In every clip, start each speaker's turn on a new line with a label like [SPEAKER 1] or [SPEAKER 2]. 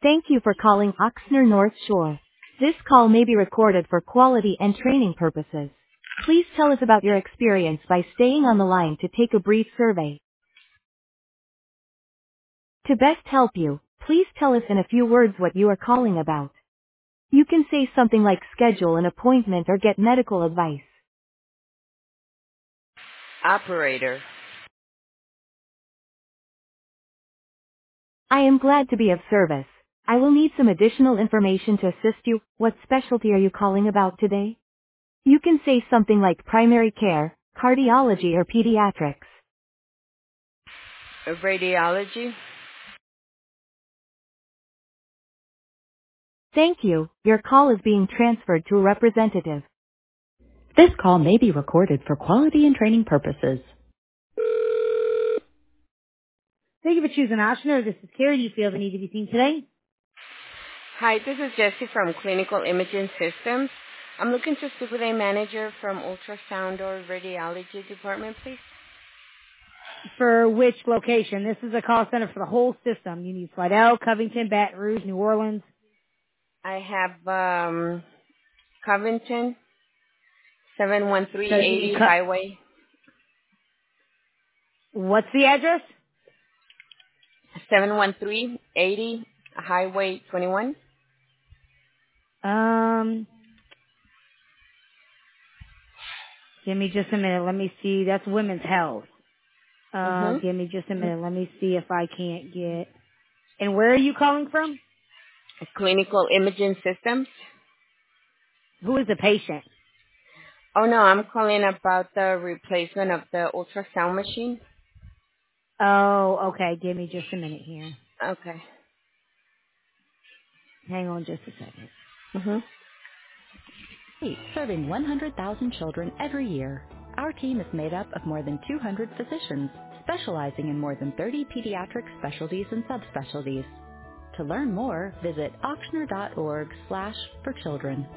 [SPEAKER 1] Thank you for calling Oxnard North Shore. This call may be recorded for quality and training purposes. Please tell us about your experience by staying on the line to take a brief survey. To best help you, please tell us in a few words what you are calling about. You can say something like schedule an appointment or get medical advice.
[SPEAKER 2] Operator.
[SPEAKER 1] I am glad to be of service. I will need some additional information to assist you. What specialty are you calling about today? You can say something like primary care, cardiology or pediatrics.
[SPEAKER 2] Radiology.
[SPEAKER 1] Thank you. Your call is being transferred to a representative. This call may be recorded for quality and training purposes. Thank you for choosing Oshner. This is Carrie. Do you feel the need to be seen today?
[SPEAKER 2] Hi, this is Jessie from Clinical Imaging Systems. I'm looking to speak with a manager from ultrasound or radiology department, please.
[SPEAKER 3] For which location? This is a call center for the whole system. You need Slidell, Covington, Baton Rouge, New Orleans.
[SPEAKER 2] I have Covington, 71380 Highway.
[SPEAKER 3] What's the address?
[SPEAKER 2] 71380 Highway 21.
[SPEAKER 3] Give me just a minute. Let me see. That's Women's Health. Give me just a minute. Let me see if I can't get. And where are you calling from?
[SPEAKER 2] Clinical Imaging Systems.
[SPEAKER 3] Who is the patient?
[SPEAKER 2] Oh, no, I'm calling about the replacement of the ultrasound machine.
[SPEAKER 3] Oh, okay. Give me just a minute here.
[SPEAKER 2] Okay.
[SPEAKER 3] Hang on just a second.
[SPEAKER 4] Serving 100,000 children every year. Our team is made up of more than 200 physicians, specializing in more than 30 pediatric specialties and subspecialties. To learn more, visit ochsner.org/forchildren.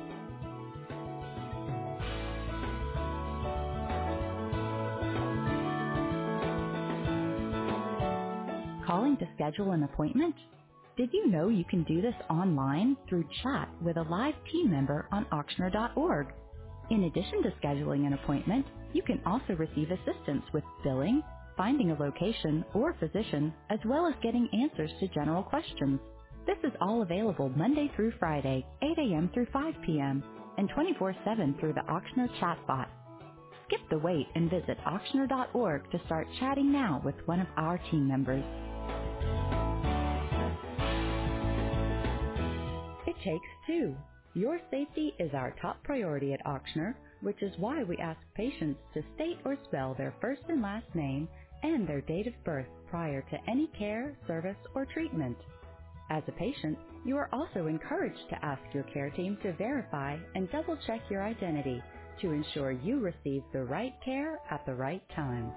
[SPEAKER 4] Calling to schedule an appointment? Did you know you can do this online through chat with a live team member on ochsner.org? In addition to scheduling an appointment, you can also receive assistance with billing, finding a location or physician, as well as getting answers to general questions. This is all available Monday through Friday, 8 a.m. through 5 p.m., and 24/7 through the Ochsner chatbot. Skip the wait and visit ochsner.org to start chatting now with one of our team members. It takes two. Your safety is our top priority at Ochsner, which is why we ask patients to state or spell their first and last name and their date of birth prior to any care, service, or treatment. As a patient, you are also encouraged to ask your care team to verify and double-check your identity to ensure you receive the right care at the right time.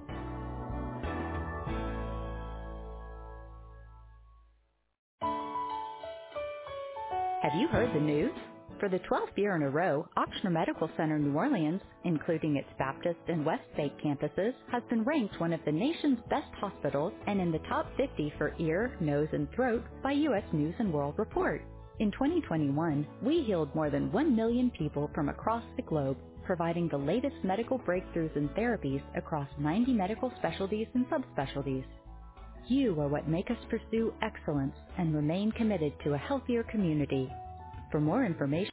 [SPEAKER 4] Have you heard the news? For the 12th year in a row, Ochsner Medical Center New Orleans, including its Baptist and Westgate campuses, has been ranked one of the nation's best hospitals and in the top 50 for ear, nose, and throat by U.S. News & World Report. In 2021, we healed more than 1 million people from across the globe, providing the latest medical breakthroughs and therapies across 90 medical specialties and subspecialties. You are what make us pursue excellence and remain committed to a healthier community. For more information,